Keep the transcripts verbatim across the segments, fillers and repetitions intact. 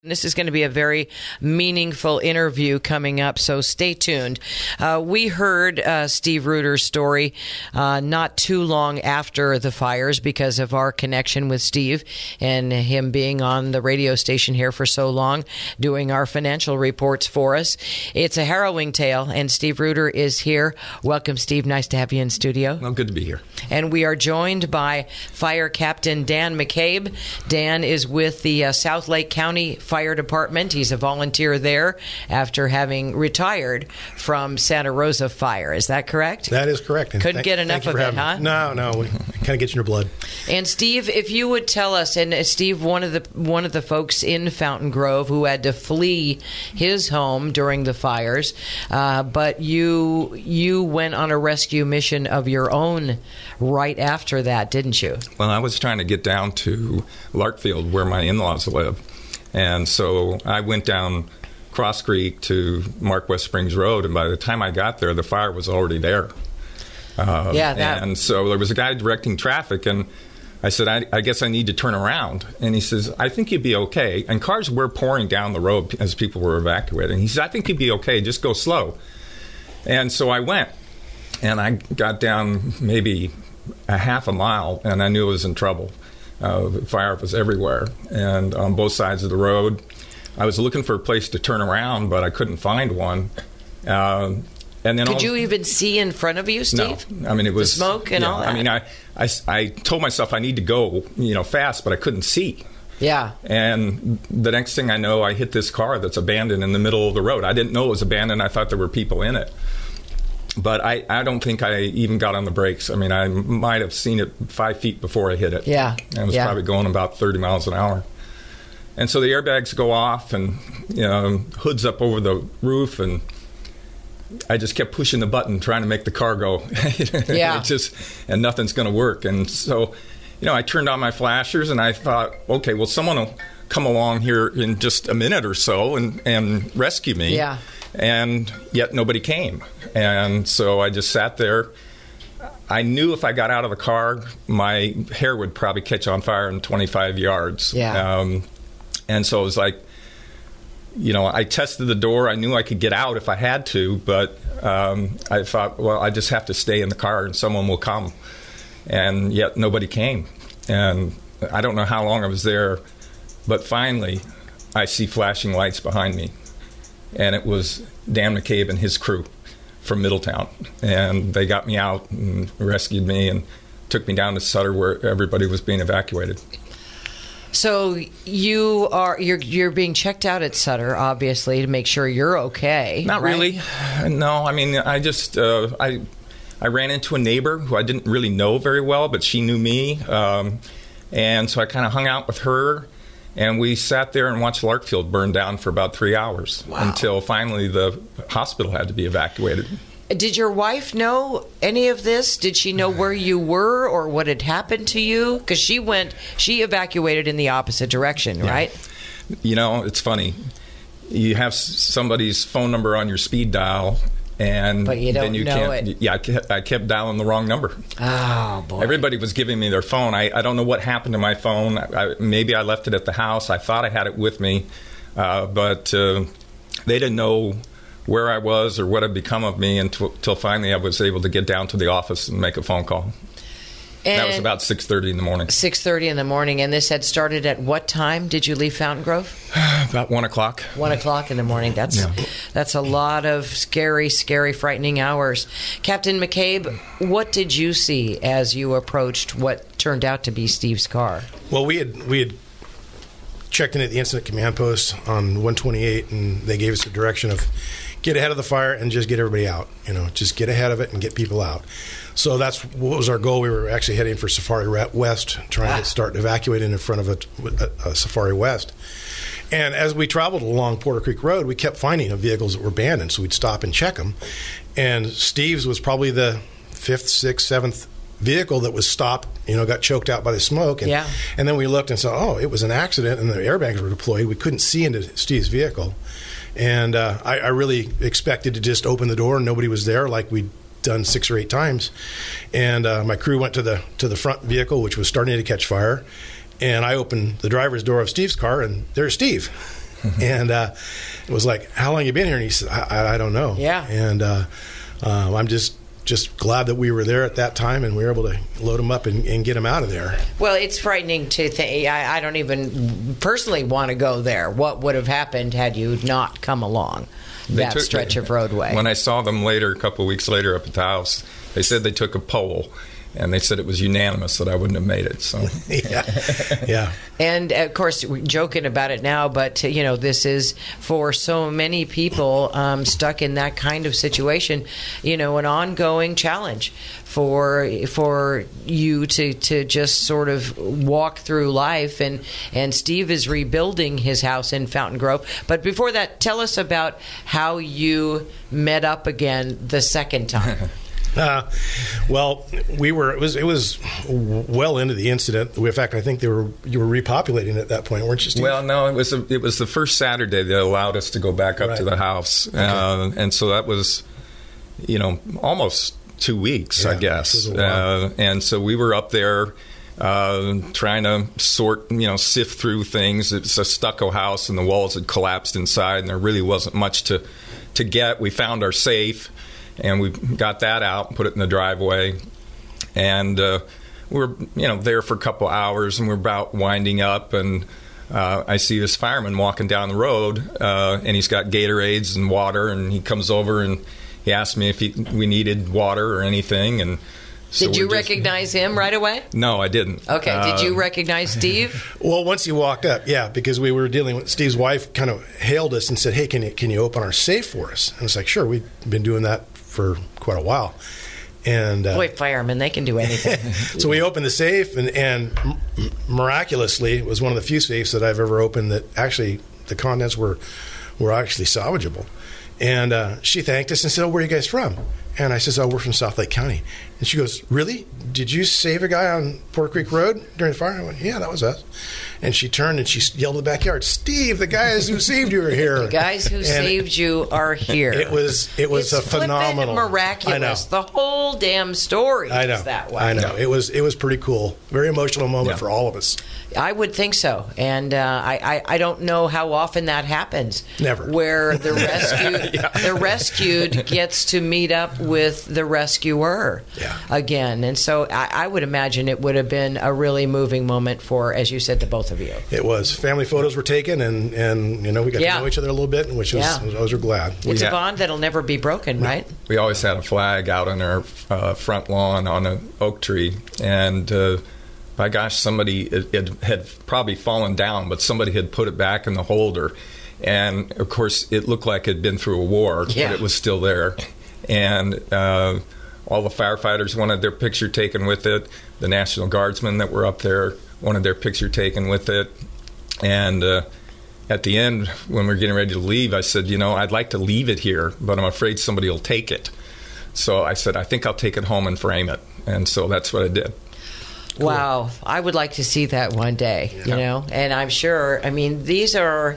This is going to be a very meaningful interview coming up, so stay tuned. Uh, we heard uh, Steve Reuter's story uh, not too long after the fires because of our connection with Steve and him being on the radio station here for so long, doing our financial reports for us. It's a harrowing tale, and Steve Reuter is here. Welcome, Steve. Nice to have you in studio. Well, good to be here. And we are joined by Fire Captain Dan McCabe. Dan is with the uh, South Lake County Fire Department. He's a volunteer there after having retired from Santa Rosa Fire. Is that correct? That is correct. And Couldn't thank, get enough of it, huh? Me. No, no. It kind of gets in your blood. And Steve, if you would tell us, and Steve, one of the one of the folks in Fountain Grove who had to flee his home during the fires, uh, but you you went on a rescue mission of your own right after that, didn't you? Well, I was trying to get down to Larkfield, where my in-laws live. And so I went down Cross Creek to Mark West Springs Road, and by the time I got there, the fire was already there. Uh, yeah, that... And so there was a guy directing traffic, and I said, I, I guess I need to turn around. And he says, I think you'd be okay. And cars were pouring down the road as people were evacuating. He says, I think you'd be okay. Just go slow. And so I went, and I got down maybe a half a mile, and I knew I was in trouble. Uh, the fire was everywhere and on both sides of the road. I was looking for a place to turn around, but I couldn't find one. Uh, and then Could all, you even see in front of you, Steve? No. I mean, it was the smoke and yeah, all that. I mean, I, I, I told myself I need to go, you know, fast, but I couldn't see. Yeah. And the next thing I know, I hit this car that's abandoned in the middle of the road. I didn't know it was abandoned. I thought there were people in it. But I, I don't think I even got on the brakes. I mean, I might have seen it five feet before I hit it. Yeah. I was yeah. probably going about thirty miles an hour. And so the airbags go off and, you know, hood's up over the roof, and I just kept pushing the button, trying to make the car go. Yeah. It just, and nothing's going to work. And so, you know, I turned on my flashers, and I thought, okay, well, someone will come along here in just a minute or so and, and rescue me. Yeah. And yet nobody came. And so I just sat there. I knew if I got out of the car, my hair would probably catch on fire in twenty-five yards. Yeah. Um, and so it was like, you know, I tested the door. I knew I could get out if I had to, but um, I thought, well, I just have to stay in the car and someone will come. And yet nobody came. And I don't know how long I was there, but finally I see flashing lights behind me. And it was Dan McCabe and his crew from Middletown. And they got me out and rescued me and took me down to Sutter where everybody was being evacuated. So you are you're you're being checked out at Sutter, obviously, to make sure you're okay. Not right? really. No, I mean, I just uh, I I ran into a neighbor who I didn't really know very well, but she knew me, um, and so I kind of hung out with her. And we sat there and watched Larkfield burn down for about three hours wow. until finally the hospital had to be evacuated. Did your wife know any of this? Did she know where you were or what had happened to you? Because she went, she evacuated in the opposite direction, yeah. right? You know, it's funny. You have somebody's phone number on your speed dial, and but you don't then you know can't. it. Yeah, I kept, I kept dialing the wrong number. Oh boy! Everybody was giving me their phone. I, I don't know what happened to my phone. I, I, maybe I left it at the house. I thought I had it with me, uh, but uh, they didn't know where I was or what had become of me until, until finally I was able to get down to the office and make a phone call. And that was about six thirty in the morning. six thirty in the morning, and this had started at what time did you leave Fountain Grove? About one o'clock. One o'clock in the morning. That's yeah. that's a lot of scary, scary, frightening hours. Captain McCabe, what did you see as you approached what turned out to be Steve's car? Well, we had we had checked in at the incident command post on one twenty-eight, and they gave us the direction of get ahead of the fire and just get everybody out. You know, just get ahead of it and get people out. So that's what was our goal. We were actually heading for Safari West, trying ah. to start evacuating in front of a, a, a Safari West. And as we traveled along Porter Creek Road, we kept finding vehicles that were abandoned, so we'd stop and check them. And Steve's was probably the fifth, sixth, seventh vehicle that was stopped, you know, got choked out by the smoke. And, yeah. and then we looked and saw, oh, it was an accident, and the airbags were deployed. We couldn't see into Steve's vehicle. And uh, I, I really expected to just open the door and nobody was there, like we'd done six or eight times. And uh, my crew went to the to the front vehicle, which was starting to catch fire. And I opened the driver's door of Steve's car, and there's Steve. and uh, it was like, how long you been here? And he said, I, I, I don't know. Yeah. And uh, uh, I'm just just glad that we were there at that time and we were able to load them up and, and get them out of there. Well, it's frightening to think. I, I don't even personally want to go there. What would have happened had you not come along They that took- stretch of roadway? When I saw them later, a couple of weeks later up at the house, they said they took a poll, and they said it was unanimous that I wouldn't have made it. So, yeah. Yeah. And of course, we're joking about it now, but you know, this is for so many people um, stuck in that kind of situation. You know, an ongoing challenge for for you to, to just sort of walk through life. And and Steve is rebuilding his house in Fountain Grove. But before that, tell us about how you met up again the second time. Uh, well, we were. It was. It was well into the incident. In fact, I think they were. You were repopulating at that point, weren't you, Steve? well, no, it was a, it was the first Saturday that allowed us to go back up Right. to the house, Okay. uh, and so that was, you know, almost two weeks, Yeah, I it guess. was a while. Uh, and so we were up there uh, trying to sort, you know, sift through things. It's a stucco house, and the walls had collapsed inside, and there really wasn't much to to get. We found our safe. And we got that out and put it in the driveway. And uh, we were, you know, there for a couple hours, and we're about winding up. And uh, I see this fireman walking down the road, uh, and he's got Gatorades and water. And he comes over and he asked me if he, we needed water or anything. And so Did you we're just- recognize him right away? No, I didn't. Okay. Did you Uh, recognize Steve? Well, once he walked up, yeah, because we were dealing with Steve's wife, kind of hailed us and said, "Hey, can you can you open our safe for us?" And it's like, "Sure." We've been doing that for quite a while, and uh, Boy, firemen, they can do anything. so we opened the safe, and, and m- miraculously, it was one of the few safes that I've ever opened that actually the contents were were actually salvageable. And uh, she thanked us and said, "Oh, where are you guys from?" And I says, "Oh, we're from South Lake County." And she goes, "Really? Did you save a guy on Porter Creek Road during the fire?" I went, "Yeah, that was us." And she turned and she yelled in the backyard, "Steve, the guys who saved you are here." The guys who And saved you are here. It was it was it's a phenomenal, flippin' miraculous. I know. The whole damn story I know. is that way. I know. It was it was pretty cool. Very emotional moment Yeah. for all of us. I would think so, and uh, I, I I don't know how often that happens. Never. Where the rescued the rescued gets to meet up with the rescuer Yeah. again, and so I, I would imagine it would have been a really moving moment for, as you said, the both of you. It was. Family photos were taken, and, and you know we got Yeah. to know each other a little bit, and which was Yeah. I was glad. It's Yeah. a bond that'll never be broken, right? We always had a flag out on our uh, front lawn on an oak tree, and uh, by gosh, somebody it, it had probably fallen down, but somebody had put it back in the holder, and of course it looked like it had been through a war, Yeah. but it was still there, and uh, all the firefighters wanted their picture taken with it. The National Guardsmen that were up there wanted their picture taken with it, and. Uh, At the end, when we were getting ready to leave, I said, you know, I'd like to leave it here, but I'm afraid somebody will take it. So I said, I think I'll take it home and frame it. And so that's what I did. Wow, I would like to see that one day, you Yeah. know. And I'm sure, I mean, these are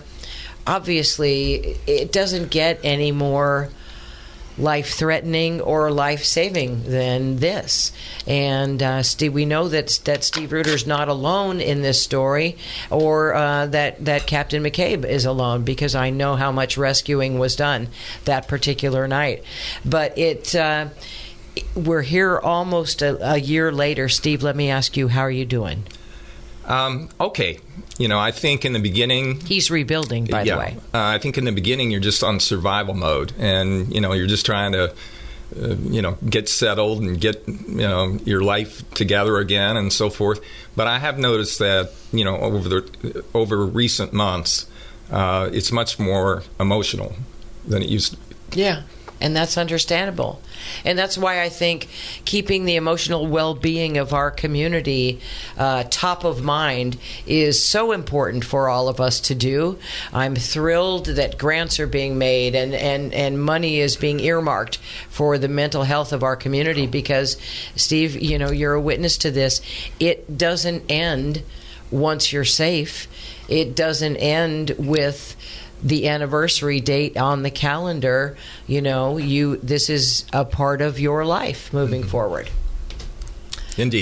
obviously, it doesn't get any more life-threatening or life-saving than this. And uh, Steve, we know that that Steve Reuter's not alone in this story, or uh, that that Captain McCabe is alone, because I know how much rescuing was done that particular night. But it. Uh, we're here almost a, a year later. Steve, let me ask you, how are you doing? Um, okay. You know, I think in the beginning... He's rebuilding, by yeah, the way. Uh, I think in the beginning you're just on survival mode. And, you know, you're just trying to, uh, you know, get settled and get, you know, your life together again and so forth. But I have noticed that, you know, over the over recent months, uh, it's much more emotional than it used to be. Yeah, and that's understandable. And that's why I think keeping the emotional well-being of our community uh, top of mind is so important for all of us to do. I'm thrilled that grants are being made and, and, and money is being earmarked for the mental health of our community because, Steve, you know, you're a witness to this. It doesn't end once you're safe. It doesn't end with the anniversary date on the calendar. You know, you this is a part of your life moving mm-hmm. forward. Indeed.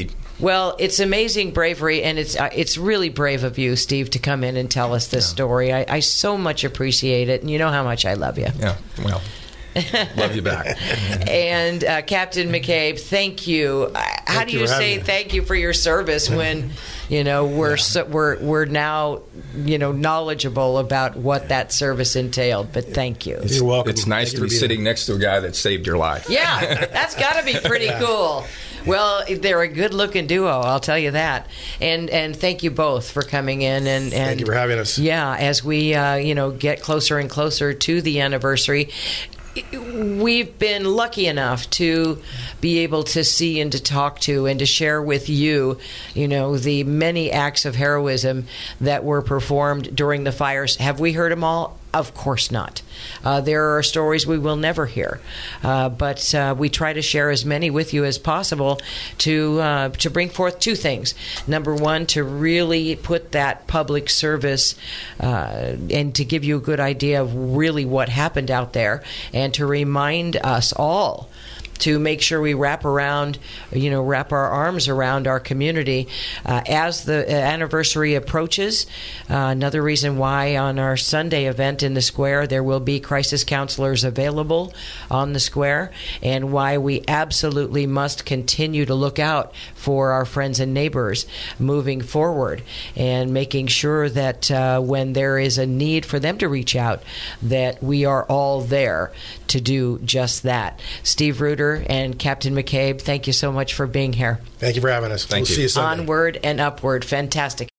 Well, it's amazing bravery, and it's uh, it's really brave of you, Steve, to come in and tell us this yeah. story. I, I so much appreciate it, and you know how much I love you. Yeah, well, love you back. And uh, Captain McCabe, thank you. Uh, how thank do you, you say me. thank you for your service when, you know, we're yeah. so, we're we're now, you know, knowledgeable about what that service entailed? But thank you. You're welcome. It's nice thank to be sitting there. next to a guy that saved your life. Yeah, that's got to be pretty yeah. cool. Well, they're a good-looking duo, I'll tell you that. And and thank you both for coming in. And, and thank you for having us. Yeah, as we uh, you know get closer and closer to the anniversary, we've been lucky enough to be able to see and to talk to and to share with you, you know, the many acts of heroism that were performed during the fires. Have we heard them all? Of course not. Uh, there are stories we will never hear, uh, but uh, we try to share as many with you as possible to uh, to bring forth two things. Number one, to really put that public service uh, and to give you a good idea of really what happened out there, and to remind us all to make sure we wrap around, you know, wrap our arms around our community uh, as the anniversary approaches. Uh, another reason why on our Sunday event in the square there will be crisis counselors available on the square, and why we absolutely must continue to look out for our friends and neighbors moving forward, and making sure that uh, when there is a need for them to reach out, that we are all there to do just that. Steve Reuter and Captain McCabe, thank you so much for being here. Thank you for having us. Thank we'll you. See you Sunday. Onward and upward. Fantastic.